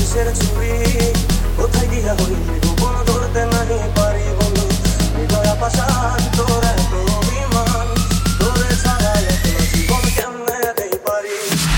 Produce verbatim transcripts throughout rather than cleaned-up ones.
বিষের ছুরি কোথায় গিয়া হইলি গোপন ধরতে নাহি পারি বন্ধু হৃদয় পাশান তোর এত অভিমান তোরে ছাড়া এত জীবন কেমনে দেই পারি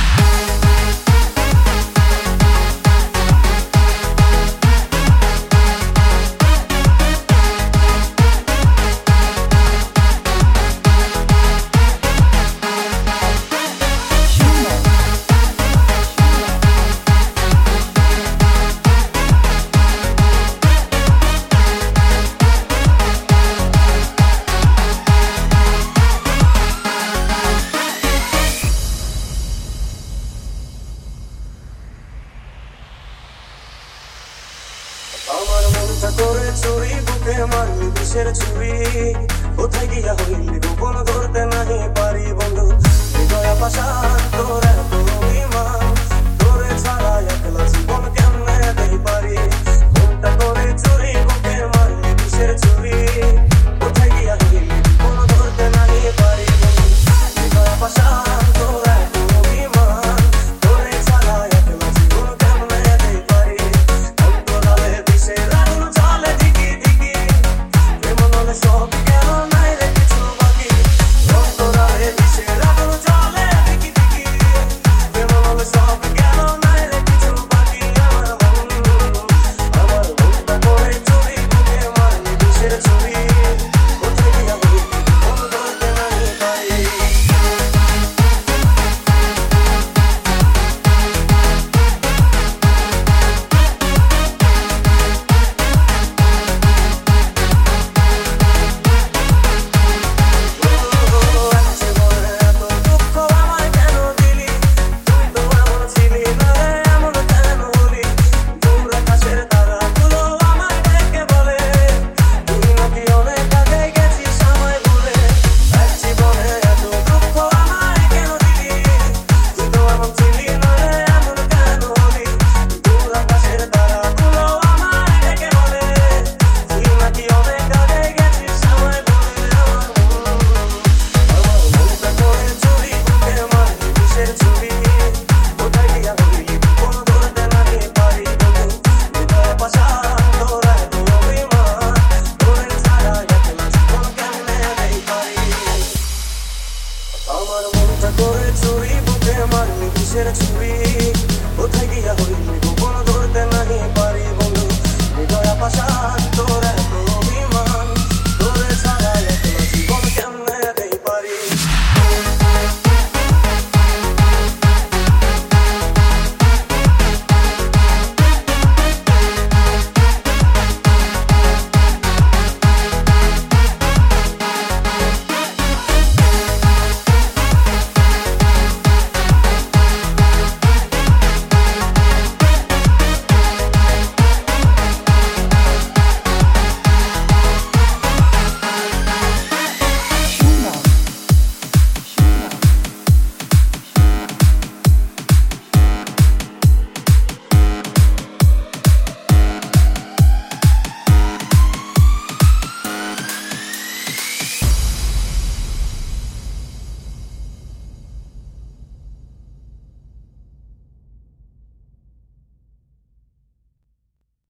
আমার মনটা করে চুরি বুকে মারলি বিষের ছুরি কোথায় গিয়া হইলি গোপন ধরতে নাহি পারি বন্ধু হৃদয় পাশান তোর এত